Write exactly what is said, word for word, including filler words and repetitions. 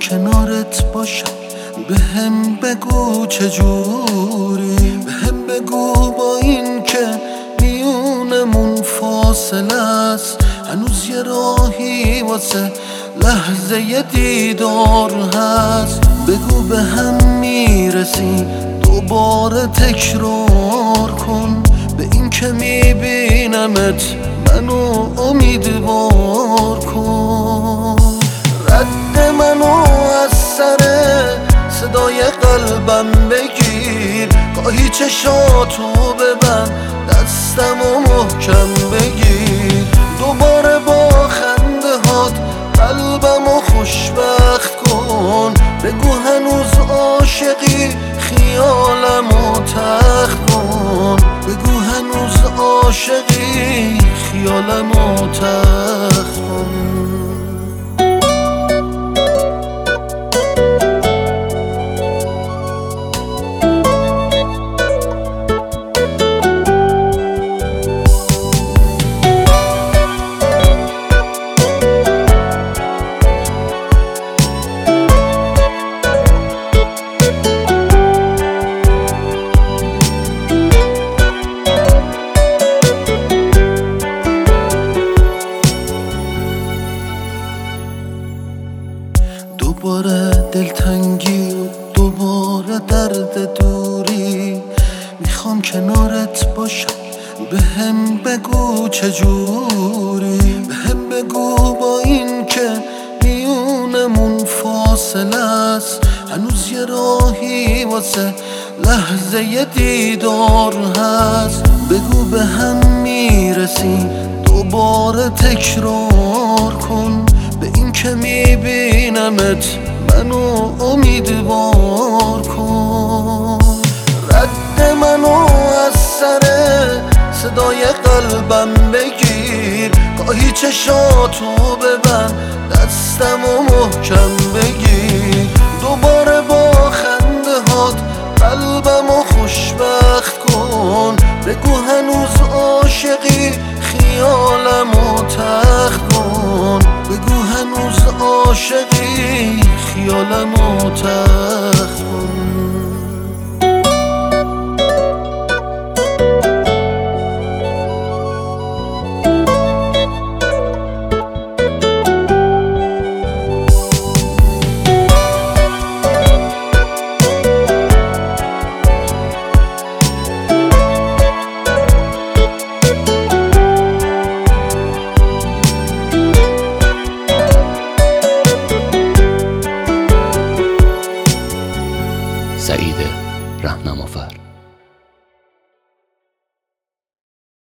کنارت باشم به هم بگو چجوری، به هم بگو با این که میونمون فاصله است هنوز یه راهی واسه لحظه دیدار هست. بگو به هم میرسی دوباره تکرار کن به این که میبینمت منو امیدوار کن. رد منو از سر صدای قلبم بگیر، گاهی چشاتو ببند دستمو محکم بگیر، دوباره با خنده هات قلبمو خوشبخت کن. بگو هنوز عاشقی خیالمو تخت کن، بگو هنوز عاشقی خیالمو تخت کن. دوباره دلتنگی و دوباره درد دوری، میخوام کنارت باشم به هم بگو چجوری، به هم بگو با این که میونمون فاصله است هنوز یه راهی واسه لحظه دیدار هست. بگو به هم میرسی دوباره تکرار کن به این که میبینمت منو امیدوار کن. رد منو از سر صدای قلبم بگیر، گاهی چشاتو ببند دستمو محکم بگیر، دوباره با خنده هات قلبمو خوشبخت کن. بگو هنوز عاشقی خیالمو تخت کن، بگو هنوز عاشقی خیالمو تخت کن.